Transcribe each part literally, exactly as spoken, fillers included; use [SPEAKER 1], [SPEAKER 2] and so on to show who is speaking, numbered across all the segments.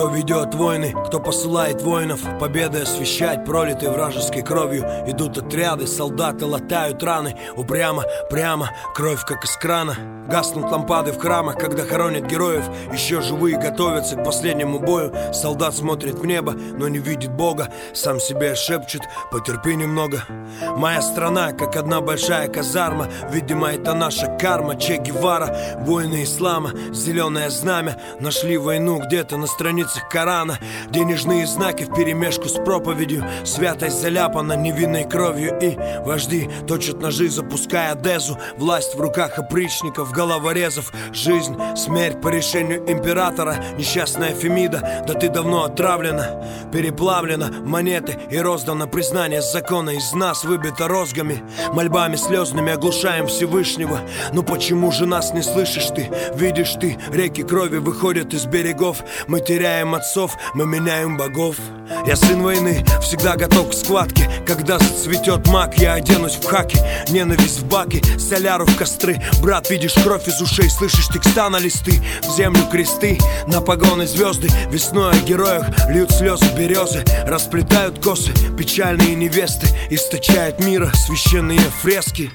[SPEAKER 1] Кто ведет войны, кто посылает воинов, победы освещать, пролитой вражеской кровью. Идут отряды, солдаты латают раны. Упрямо, прямо, кровь как из крана. Гаснут лампады в храмах, когда хоронят героев. Еще живые готовятся к последнему бою. Солдат смотрит в небо, но не видит Бога. Сам себе шепчет: потерпи немного. Моя страна, как одна большая казарма. Видимо, это наша карма. Че Гевара, воины ислама, зеленое знамя. Нашли войну где-то на страницах Корана. Денежные знаки вперемешку с проповедью. Святость заляпана невинной кровью. И вожди точат ножи, запуская дезу. Власть в руках опричников, головорезов. Жизнь, смерть по решению императора. Несчастная Фемида, да ты давно отравлена, переплавлена монеты и роздано признание закона. Из нас выбито розгами, мольбами слезными оглушаем Всевышнего. Ну почему же нас не слышишь ты? Видишь ты, реки крови выходят из берегов. Мы теряем отцов, мы меняем богов. Я сын войны, всегда готов к схватке. Когда зацветет мак, я оденусь в хаки. Ненависть в баки, соляру в костры. Брат, видишь кровь из ушей, слышишь текста на листы. В землю кресты, на погоны звезды. Весной о героях льют слезы березы. Расплетают косы печальные невесты. Источают мира священные фрески.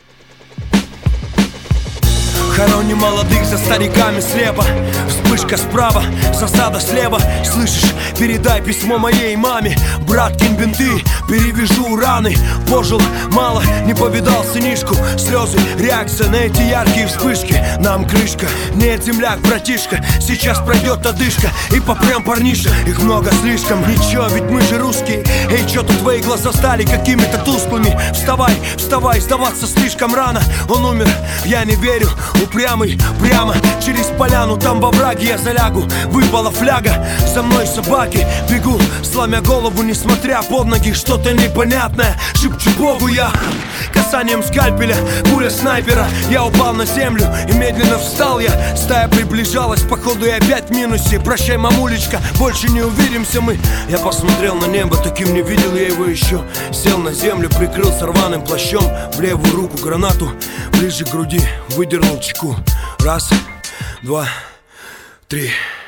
[SPEAKER 1] Хороним молодых за стариками слепо. Вспышка справа, засада слева. Слышишь, передай письмо моей маме. Брат, кинь бинты, перевяжу раны. Пожил мало, не повидал сынишку. Слезы, реакция на эти яркие вспышки. Нам крышка, нет, земляк, братишка. Сейчас пройдет одышка и попрем, парниша. Их много слишком, ничего, ведь мы же русские. Эй, чё тут твои глаза стали какими-то тусклыми? Вставай, вставай, сдаваться слишком рано. Он умер, я не верю. Упрямый, прямо через поляну, там во враге я залягу. Выпала фляга, за мной собаки. Бегу, сломя голову, несмотря под ноги. Что-то непонятное, шепчу Богу я. Касанием скальпеля, пуля снайпера. Я упал на землю и медленно встал я. Стая приближалась, походу я опять в минусе. Прощай, мамулечка, больше не увидимся мы. Я посмотрел на небо, таким не видел я его еще. Сел на землю, прикрылся рваным плащом. В левую руку гранату, ближе к груди выдернул чеку. Раз, два, три.